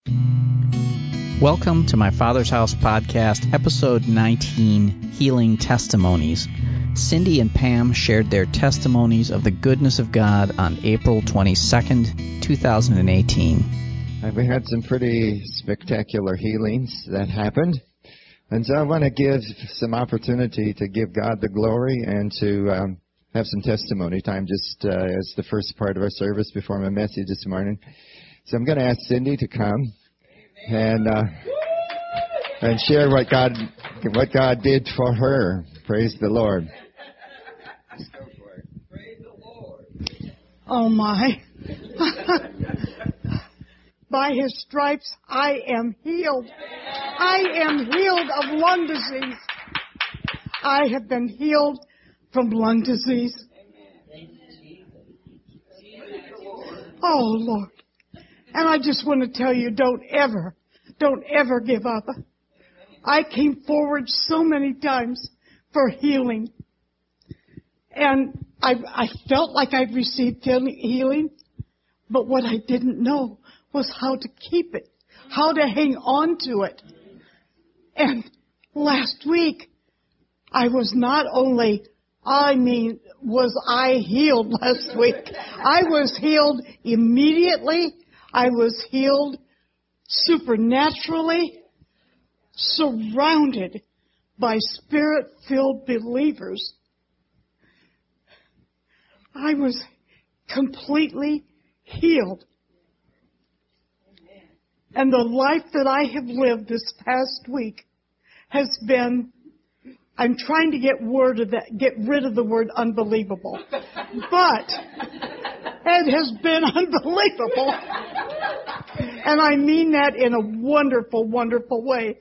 Welcome to my Father's House podcast, episode 19, Healing Testimonies. Cindy and Pam shared their testimonies of the goodness of God on April 22nd, 2018. We had some pretty spectacular healings that happened. And so I want to give some opportunity to give God the glory and to have some testimony time just as the first part of our service before my message this morning. So I'm going to ask Cindy to come and share what God did for her. Praise the Lord. Let's go for it. Praise the Lord. Oh my. By His stripes I am healed. I am healed of lung disease. I have been healed from lung disease. Oh Lord. And I just want to tell you, don't ever give up. I came forward so many times for healing. And I felt like I'd received healing, but what I didn't know was how to keep it, how to hang on to it. And last week, I was not only, was I healed last week? I was healed immediately. I was healed supernaturally, surrounded by Spirit-filled believers. I was completely healed. And the life that I have lived this past week has been, I'm trying to get rid of the word unbelievable. But it has been unbelievable. And I mean that in a wonderful, wonderful way.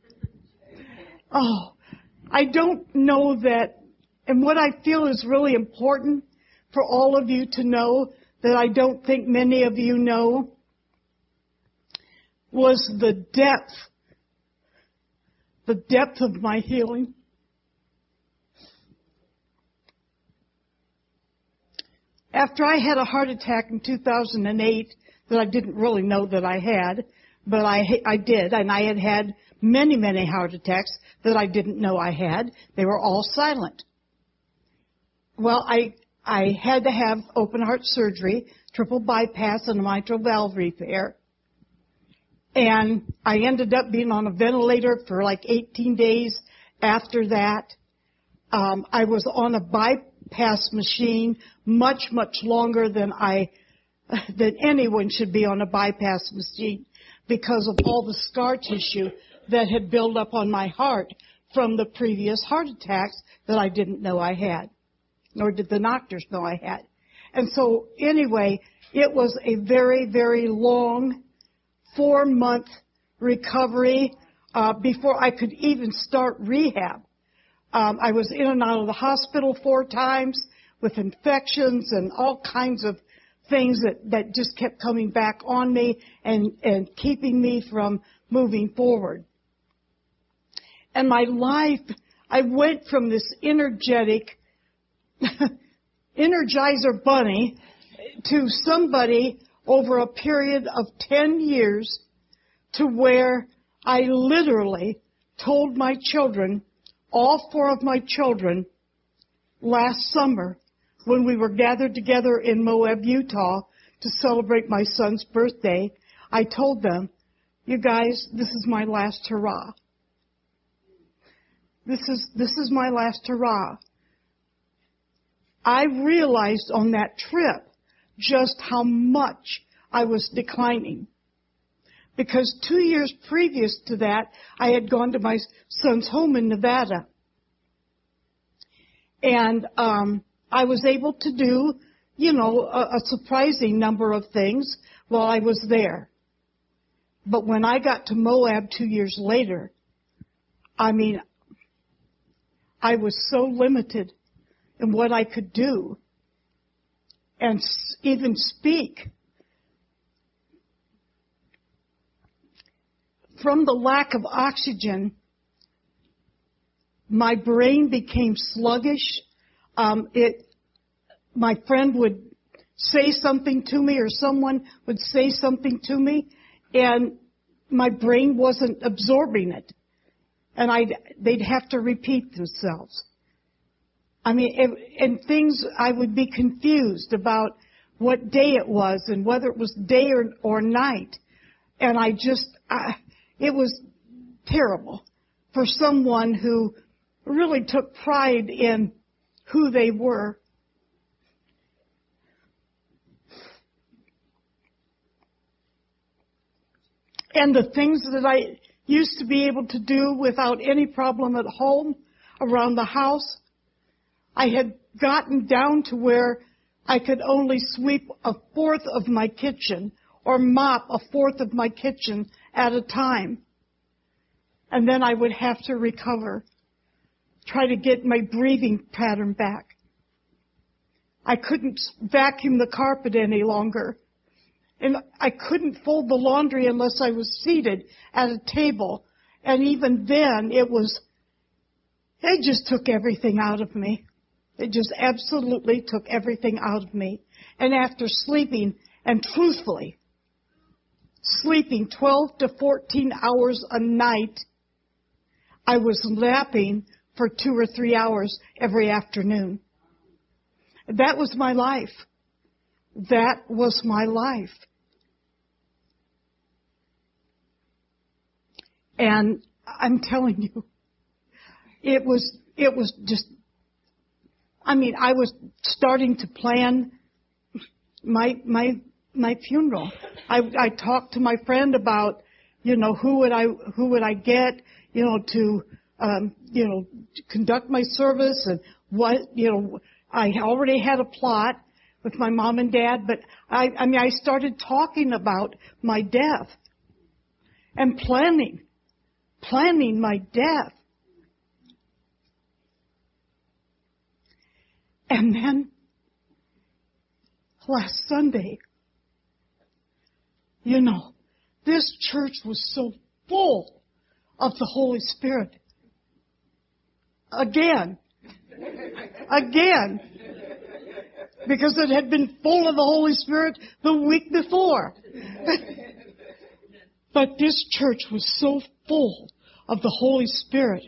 Oh, I don't know that, and what I feel is really important for all of you to know that I don't think many of you know was the depth of my healing. After I had a heart attack in 2008 that I didn't really know that I had, but I did, and I had had many, many heart attacks that I didn't know I had. They were all silent. Well, I had to have open heart surgery, triple bypass, and a mitral valve repair. And I ended up being on a ventilator for like 18 days after that. I was on a bypass machine much, much longer than anyone should be on a bypass machine because of all the scar tissue that had built up on my heart from the previous heart attacks that I didn't know I had, nor did the doctors know I had. And so anyway, it was a very, very long 4-month recovery before I could even start rehab. I was in and out of the hospital 4 times with infections and all kinds of things that just kept coming back on me and keeping me from moving forward. And my life, I went from this energetic Energizer bunny to somebody over a period of 10 years to where I literally told my children, all 4 of my children, last summer when we were gathered together in Moab, Utah to celebrate my son's birthday, I told them, you guys, this is my last hurrah. This is my last hurrah. I realized on that trip just how much I was declining. Because 2 years previous to that, I had gone to my son's home in Nevada. And I was able to do, a surprising number of things while I was there. But when I got to Moab 2 years later, I was so limited in what I could do and even speak. From the lack of oxygen, my brain became sluggish. My friend would say something to me or someone would say something to me, and my brain wasn't absorbing it. And they'd have to repeat themselves. I mean, and things, I would be confused about what day it was and whether it was day or night. And it was terrible for someone who really took pride in who they were. And the things that I used to be able to do without any problem at home, around the house, I had gotten down to where I could only sweep a fourth of my kitchen or mop a fourth of my kitchen at a time. And then I would have to recover, try to get my breathing pattern back. I couldn't vacuum the carpet any longer. And I couldn't fold the laundry unless I was seated at a table. And even then, it just took everything out of me. It just absolutely took everything out of me. And after sleeping, and truthfully, sleeping 12 to 14 hours a night, I was napping for 2 or 3 hours every afternoon. That was my life. That was my life. And I'm telling you, it was just, I mean, I was starting to plan my funeral. I talked to my friend about, who would I get, to conduct my service, and what, I already had a plot with my mom and dad, but I started talking about my death and planning my death. And then last Sunday, this church was so full of the Holy Spirit. Again. Because it had been full of the Holy Spirit the week before. But this church was so full of the Holy Spirit.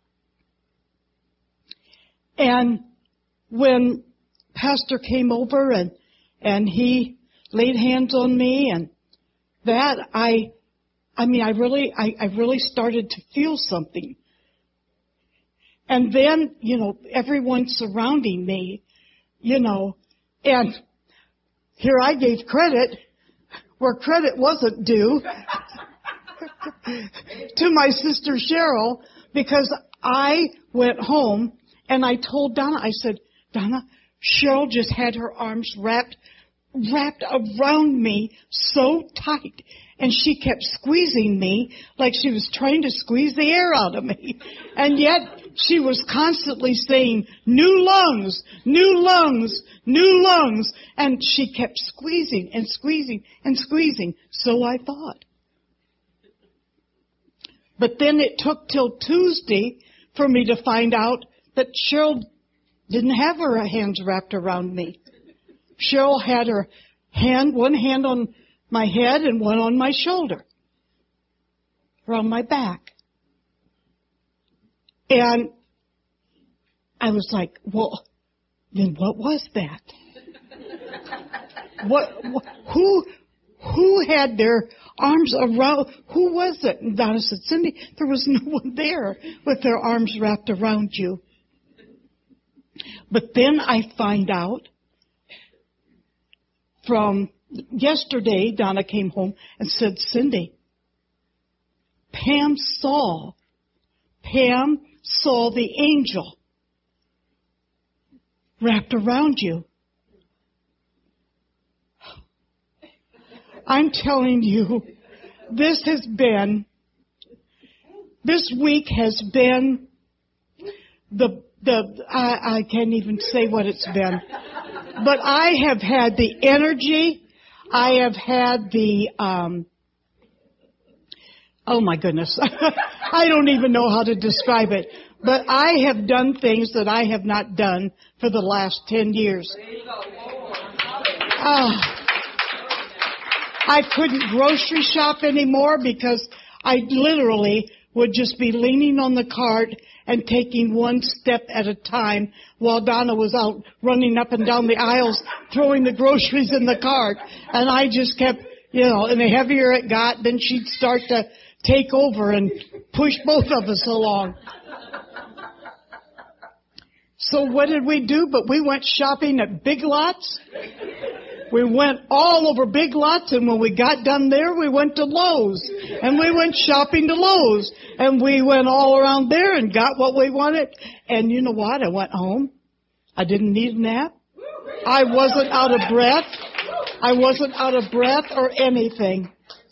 And when Pastor came over and he laid hands on me, and that I really started to feel something. And then, everyone surrounding me, and here I gave credit where credit wasn't due to my sister Cheryl, because I went home and I told Donna, I said, Donna, Cheryl just had her arms wrapped around me so tight, and she kept squeezing me like she was trying to squeeze the air out of me. And yet she was constantly saying, new lungs, new lungs, new lungs. And she kept squeezing and squeezing and squeezing. So I thought. But then it took till Tuesday for me to find out that Cheryl didn't have her hands wrapped around me. Cheryl had her one hand on my head and one on my shoulder, around my back. And I was like, well, then what was that? Who had their arms around, who was it? And Donna said, Cindy, there was no one there with their arms wrapped around you. But then I find out from yesterday, Donna came home and said, Cindy, Pam saw the angel wrapped around you. I'm telling you, this week has been I can't even say what it's been. But I have had the energy. I have had the, oh my goodness. I don't even know how to describe it. But I have done things that I have not done for the last 10 years. I couldn't grocery shop anymore because I literally would just be leaning on the cart and taking one step at a time while Donna was out running up and down the aisles throwing the groceries in the cart. And I just kept, and the heavier it got, then she'd start to take over and push both of us along. So what did we do? But we went shopping at Big Lots. We went all over Big Lots, and when we got done there, we went to Lowe's. And we went shopping to Lowe's. And we went all around there and got what we wanted. And you know what? I went home. I didn't need a nap. I wasn't out of breath. I wasn't out of breath or anything.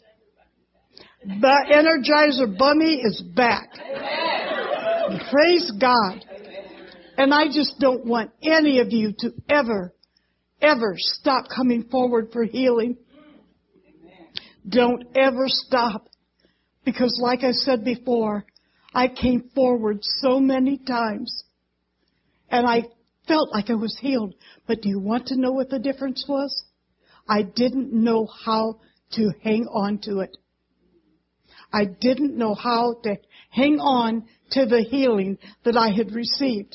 The Energizer Bunny is back. Praise God. And I just don't want any of you to ever stop coming forward for healing. Don't ever stop. Because like I said before, I came forward so many times. And I felt like I was healed. But do you want to know what the difference was? I didn't know how to hang on to it. I didn't know how to hang on to the healing that I had received.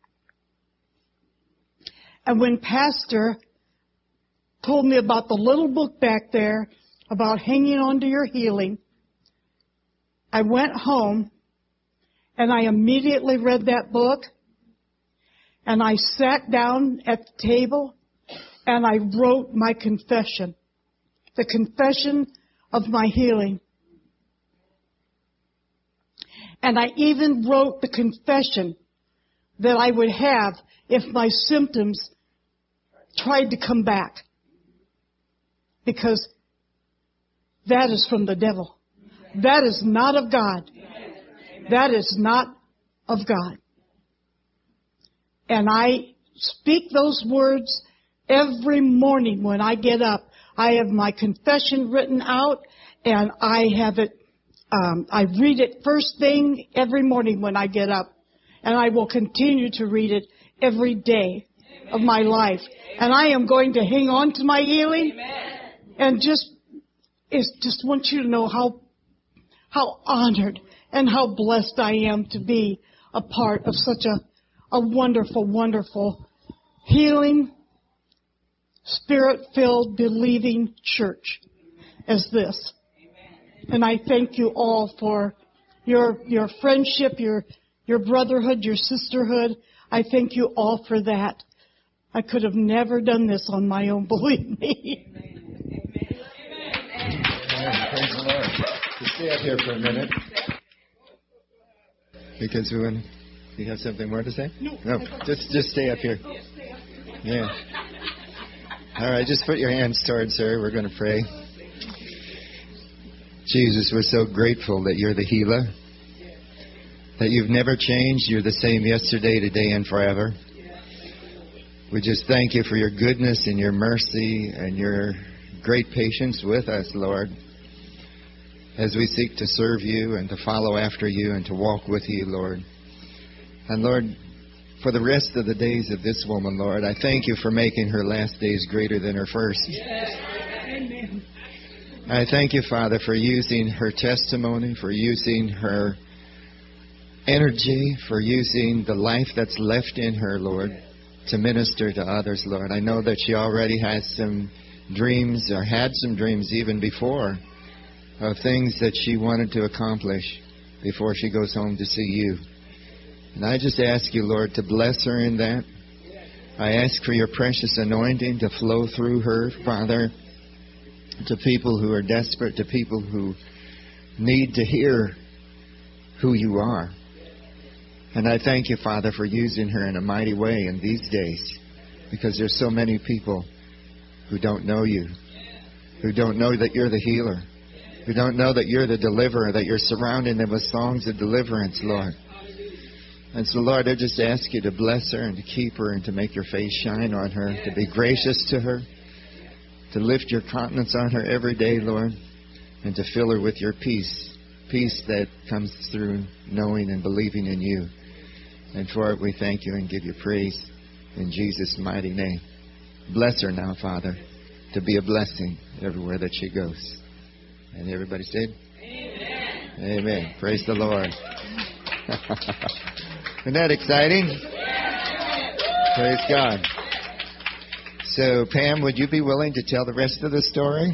And when Pastor told me about the little book back there about hanging on to your healing, I went home and I immediately read that book, and I sat down at the table and I wrote my confession, the confession of my healing. And I even wrote the confession that I would have if my symptoms tried to come back. Because that is from the devil. That is not of God. That is not of God. And I speak those words every morning when I get up. I have my confession written out, and I have it, I read it first thing every morning when I get up. And I will continue to read it every day of my life. And I am going to hang on to my healing. And just want you to know how honored and how blessed I am to be a part of such a wonderful, wonderful healing, spirit-filled, believing church as this. And I thank you all for your friendship, your brotherhood, your sisterhood. I thank you all for that. I could have never done this on my own, believe me. Amen. Praise the Lord. Just stay up here for a minute. Because you have something more to say? No. Just stay up here. Yeah. All right, just put your hands towards her. We're going to pray. Jesus, we're so grateful that you're the healer. That you've never changed. You're the same yesterday, today, and forever. We just thank you for your goodness and your mercy and your great patience with us, Lord, as we seek to serve you and to follow after you and to walk with you, Lord. And Lord, for the rest of the days of this woman, Lord, I thank you for making her last days greater than her first. Yes. Amen. I thank you, Father, for using her testimony, for using her energy, for using the life that's left in her, Lord, to minister to others, Lord. I know that she already has some dreams, or had some dreams even before, of things that she wanted to accomplish before she goes home to see you. And I just ask you, Lord, to bless her in that. I ask for your precious anointing to flow through her, Father, to people who are desperate, to people who need to hear who you are. And I thank you, Father, for using her in a mighty way in these days, because there's so many people who don't know you, who don't know that you're the healer, who don't know that you're the deliverer, that you're surrounding them with songs of deliverance, Lord. And so, Lord, I just ask you to bless her and to keep her and to make your face shine on her, to be gracious to her, to lift your countenance on her every day, Lord, and to fill her with your peace, peace that comes through knowing and believing in you. And for it we thank you and give you praise in Jesus' mighty name. Bless her now, Father. to be a blessing everywhere that she goes. And everybody said, Amen. Amen. Praise the Lord. Isn't that exciting? Praise God. So, Pam, would you be willing to tell the rest of the story?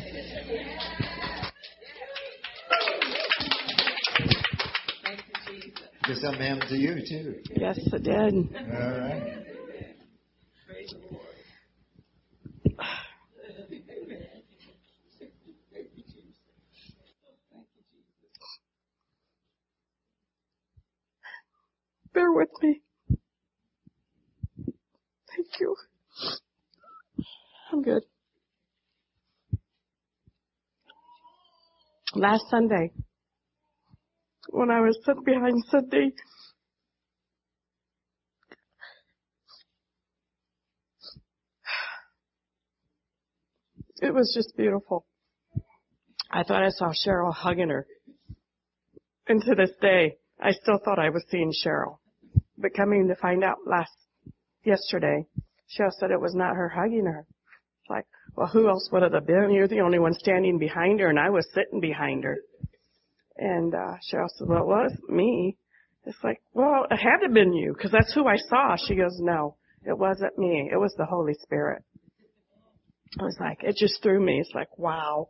Did something happen to you, too? Yes, it did. All right. Praise the Lord. Bear with me. Thank you. I'm good. Last Sunday, when I was sitting behind Cindy, it was just beautiful. I thought I saw Cheryl hugging her. And to this day, I still thought I was seeing Cheryl. But coming to find out yesterday, Cheryl said it was not her hugging her. It's like, well, who else would it have been? You're the only one standing behind her, and I was sitting behind her. And Cheryl said, well, it was me. It's like, well, it had to have been you, because that's who I saw. She goes, no, it wasn't me. It was the Holy Spirit. I was like, it just threw me. It's like, wow.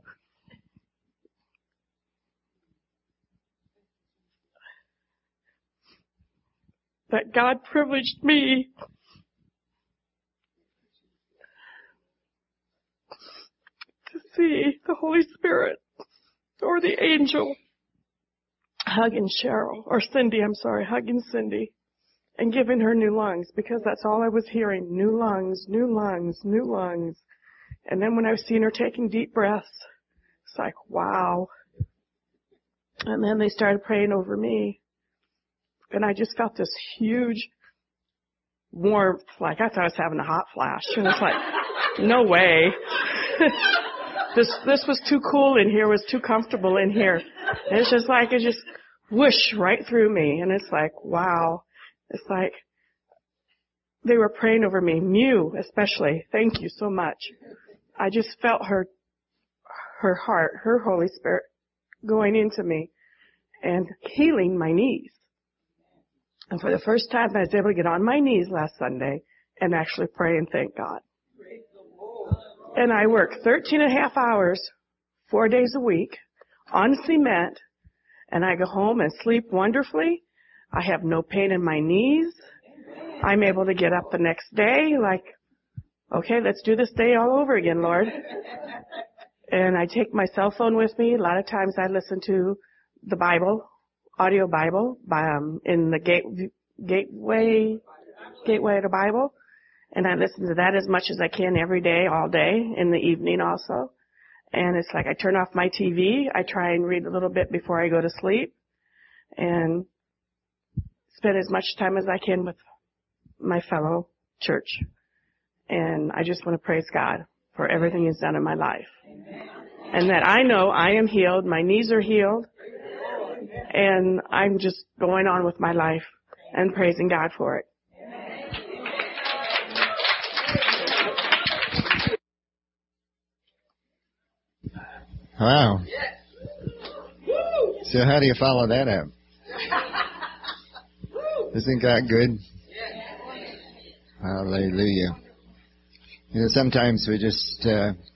That God privileged me to see the Holy Spirit or the angel hugging Cindy and giving her new lungs, because that's all I was hearing. New lungs, new lungs, new lungs. And then when I was seeing her taking deep breaths, it's like, wow. And then they started praying over me. And I just felt this huge warmth, like I thought I was having a hot flash. And it's like, no way. This was too cool in here, was too comfortable in here. And it's just like, it just whoosh right through me. And it's like, wow. It's like, they were praying over me. Mew, especially. Thank you so much. I just felt her heart, her Holy Spirit going into me and healing my knees. And for the first time, I was able to get on my knees last Sunday and actually pray and thank God. And I work 13 and a half hours, 4 days a week, on cement, and I go home and sleep wonderfully. I have no pain in my knees. I'm able to get up the next day like, okay, let's do this day all over again, Lord. And I take my cell phone with me. A lot of times I listen to the Bible, audio Bible, in the gateway to Bible. And I listen to that as much as I can every day, all day, in the evening also. And it's like I turn off my TV. I try and read a little bit before I go to sleep. And spend as much time as I can with my fellow church. And I just want to praise God for everything He's done in my life. And that I know I am healed. My knees are healed. And I'm just going on with my life and praising God for it. Wow. So how do you follow that up? Isn't God good? Hallelujah. You know, sometimes we just,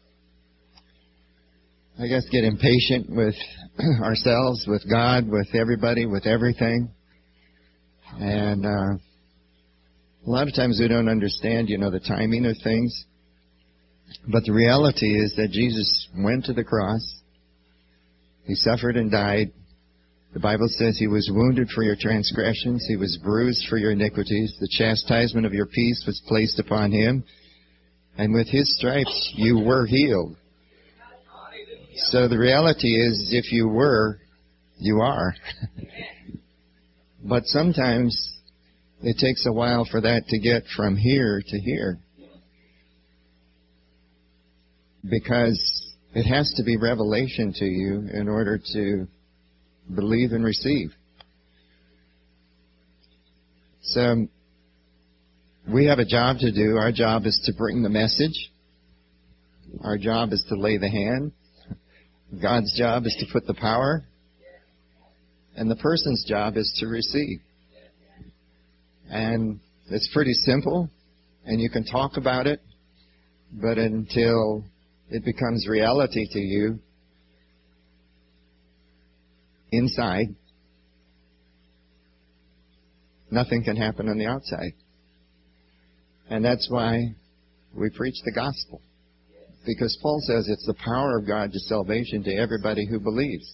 I guess, get impatient with ourselves, with God, with everybody, with everything. And a lot of times we don't understand, the timing of things. But the reality is that Jesus went to the cross. He suffered and died. The Bible says He was wounded for your transgressions. He was bruised for your iniquities. The chastisement of your peace was placed upon Him. And with His stripes, you were healed. So the reality is, if you were, you are. But sometimes it takes a while for that to get from here to here. Because it has to be revelation to you in order to believe and receive. So we have a job to do. Our job is to bring the message. Our job is to lay the hand. God's job is to put the power. And the person's job is to receive. And it's pretty simple, and you can talk about it, but until it becomes reality to you inside, nothing can happen on the outside. And that's why we preach the gospel. Because Paul says it's the power of God to salvation to everybody who believes.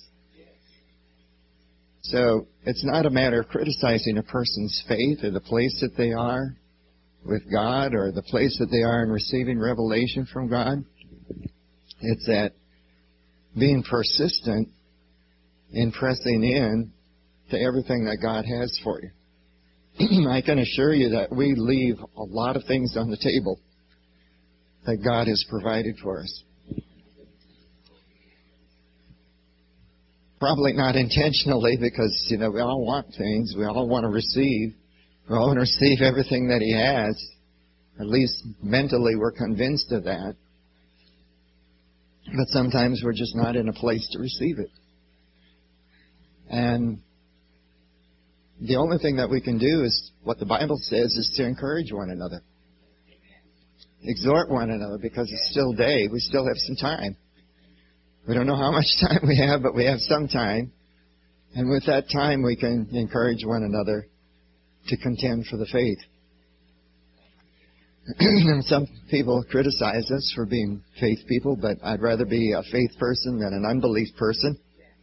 So it's not a matter of criticizing a person's faith or the place that they are with God or the place that they are in receiving revelation from God. It's that being persistent in pressing in to everything that God has for you. I can assure you that we leave a lot of things on the table that God has provided for us. Probably not intentionally, because, we all want things. We all want to receive. We all want to receive everything that He has. At least mentally we're convinced of that. But sometimes we're just not in a place to receive it. And the only thing that we can do is what the Bible says, is to encourage one another. Exhort one another, because it's still day. We still have some time. We don't know how much time we have, but we have some time. And with that time, we can encourage one another to contend for the faith. And some people criticize us for being faith people, but I'd rather be a faith person than an unbelief person.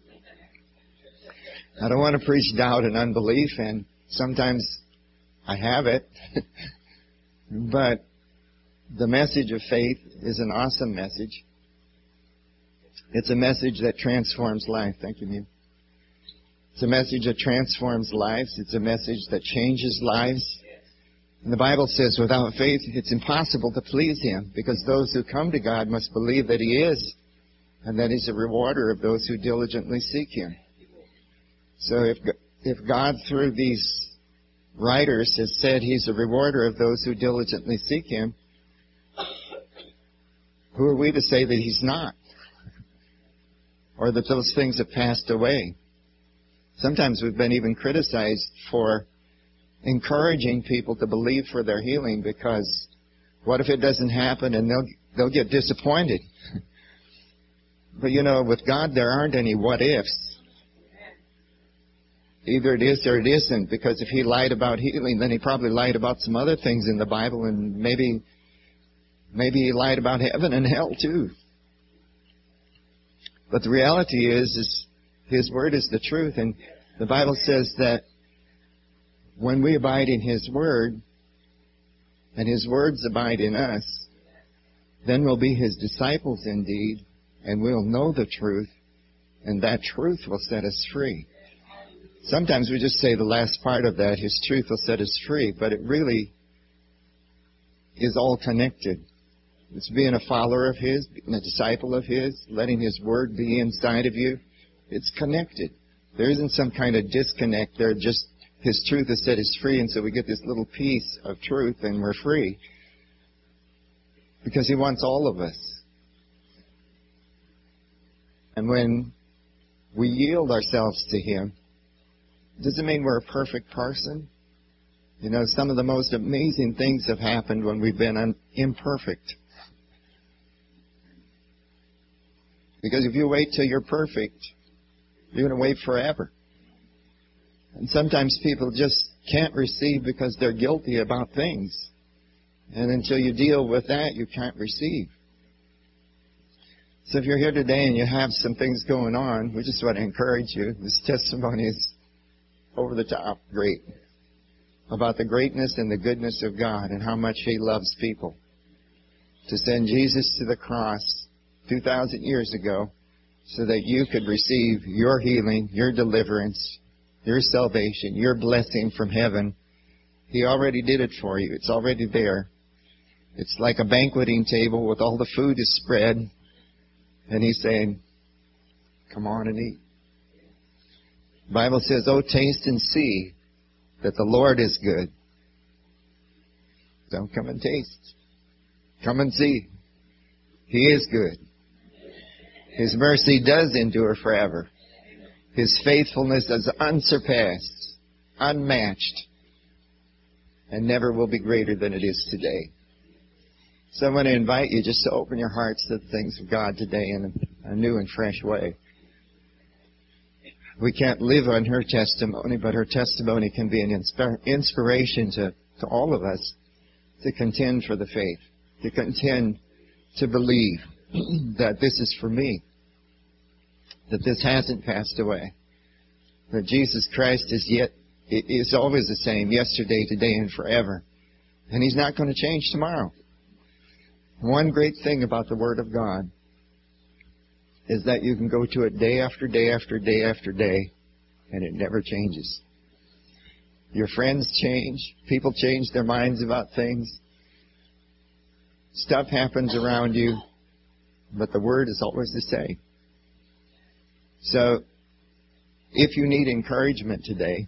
I don't want to preach doubt and unbelief, and sometimes I have it. But the message of faith is an awesome message. It's a message that transforms life. Thank you, Neil. It's a message that transforms lives. It's a message that changes lives. And the Bible says without faith, it's impossible to please Him, because those who come to God must believe that He is, and that He's a rewarder of those who diligently seek Him. So if God, through these writers, has said He's a rewarder of those who diligently seek Him, who are we to say that He's not? Or that those things have passed away? Sometimes we've been even criticized for encouraging people to believe for their healing, because what if it doesn't happen, and they'll get disappointed? But with God there aren't any what ifs. Either it is or it isn't, because if He lied about healing, then He probably lied about some other things in the Bible, and maybe He lied about heaven and hell too. But the reality is His Word is the truth, and the Bible says that when we abide in His Word, and His words abide in us, then we'll be His disciples indeed, and we'll know the truth, and that truth will set us free. Sometimes we just say the last part of that, His truth will set us free, but it really is all connected. It's being a follower of His, being a disciple of His, letting His Word be inside of you. It's connected. There isn't some kind of disconnect there. Just His truth has set us free, and so we get this little piece of truth and we're free. Because He wants all of us. And when we yield ourselves to Him, it doesn't mean we're a perfect person. Some of the most amazing things have happened when we've been imperfect. Because if you wait till you're perfect, you're going to wait forever. And sometimes people just can't receive because they're guilty about things. And until you deal with that, you can't receive. So if you're here today and you have some things going on, we just want to encourage you. This testimony is over the top great about the greatness and the goodness of God and how much He loves people. To send Jesus to the cross 2,000 years ago so that you could receive your healing, your deliverance, your salvation, your blessing from heaven. He already did it for you. It's already there. It's like a banqueting table with all the food is spread. And He's saying, come on and eat. The Bible says, oh, taste and see that the Lord is good. Don't come and taste. Come and see. He is good. His mercy does endure forever. His faithfulness is unsurpassed, unmatched, and never will be greater than it is today. So I want to invite you just to open your hearts to the things of God today in a new and fresh way. We can't live on her testimony, but her testimony can be an inspiration to all of us to contend for the faith, to contend to believe that this is for me, that this hasn't passed away, that Jesus Christ is always the same, yesterday, today, and forever. And He's not going to change tomorrow. One great thing about the Word of God is that you can go to it day after day after day after day, and it never changes. Your friends change. People change their minds about things. Stuff happens around you, but the Word is always the same. So, if you need encouragement today,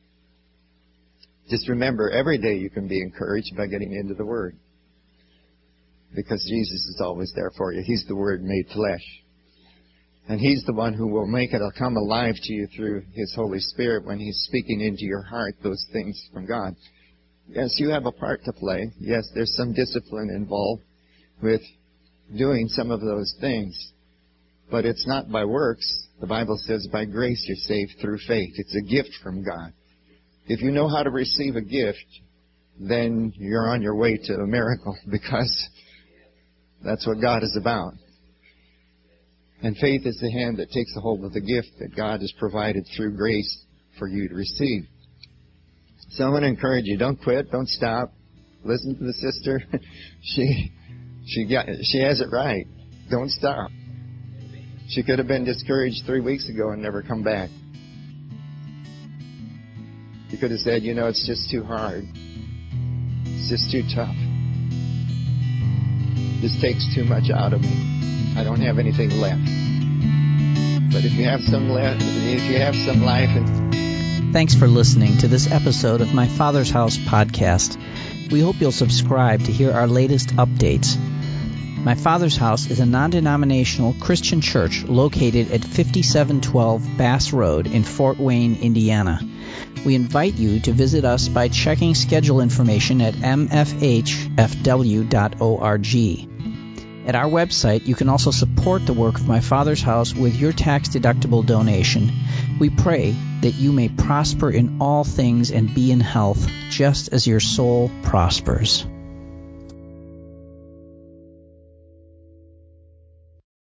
just remember, every day you can be encouraged by getting into the Word. Because Jesus is always there for you. He's the Word made flesh. And He's the one who will make it come alive to you through His Holy Spirit when He's speaking into your heart those things from God. Yes, you have a part to play. Yes, there's some discipline involved with doing some of those things. But it's not by works. The Bible says by grace you're saved through faith. It's a gift from God. If you know how to receive a gift, then you're on your way to a miracle, because that's what God is about. And faith is the hand that takes a hold of the gift that God has provided through grace for you to receive. So I want to encourage you, don't quit, don't stop. Listen to the sister. She has it right. Don't stop. She could have been discouraged 3 weeks ago and never come back. She could have said, it's just too hard. It's just too tough. This takes too much out of me. I don't have anything left. But if you have some life Thanks for listening to this episode of My Father's House podcast. We hope you'll subscribe to hear our latest updates. My Father's House is a non-denominational Christian church located at 5712 Bass Road in Fort Wayne, Indiana. We invite you to visit us by checking schedule information at mfhfw.org. At our website, you can also support the work of My Father's House with your tax-deductible donation. We pray that you may prosper in all things and be in health, just as your soul prospers.